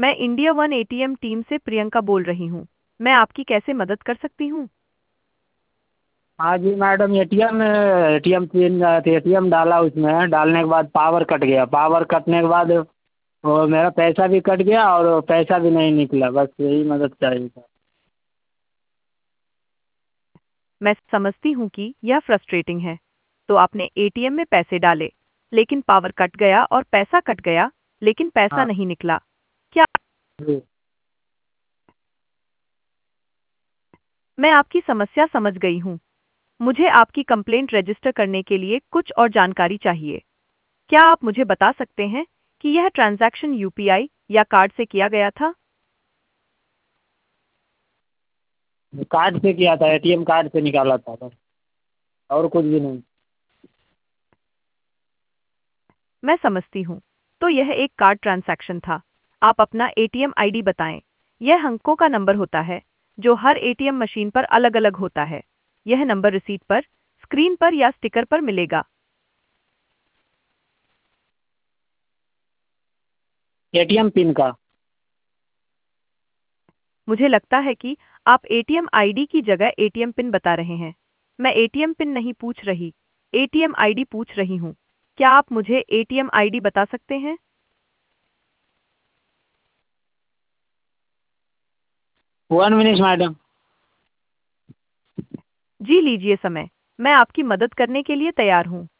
मैं India one ATM team से प्रियंका बोल रही हूँ। मैं आपकी कैसे मदद कर सकती हूँ? हाँ जी मैडम, एटीएम पिन, एटीएम डाला, उसमें डालने के बाद पावर कट गया। पावर कटने के बाद वो मेरा पैसा भी कट गया और पैसा भी नहीं निकला। बस यही मदद चाहिए था। मैं समझती हूँ कि यह फ्रस्ट्रेटिंग है। तो आपने एटीएम में पैसे डाले, लेकिन पावर कट गया और पैसा कट गया, लेकिन पैसा हाँ नहीं निकला। क्या जी। मैं आपकी समस्या समझ गई हूँ। मुझे आपकी कंप्लेंट रजिस्टर करने के लिए कुछ और जानकारी चाहिए। क्या आप मुझे बता सकते हैं कि यह ट्रांजैक्शन यूपीआई या कार्ड से किया गया था? कार्ड से किया था, एटीएम कार्ड से निकाला था बस, और कुछ भी नहीं। मैं समझती हूँ। तो यह एक कार्ड ट्रांजैक्शन था। आप अपना एटीएम आईडी बताएं। यह अंकों का नंबर होता है जो हर एटीएम मशीन पर अलग-अलग होता है। यह नंबर रिसीट पर, स्क्रीन पर या स्टिकर पर मिलेगा। एटीएम पिन का। मुझे लगता है कि आप एटीएम आईडी की जगह एटीएम पिन बता रहे हैं। मैं एटीएम पिन नहीं पूछ रही, एटीएम आईडी पूछ रही हूँ। क्या आप मुझे एटीएम आईडी बता सकते हैं? 1 मिनट मैडम। जी लीजिए समय। मैं आपकी मदद करने के लिए तैयार हूँ।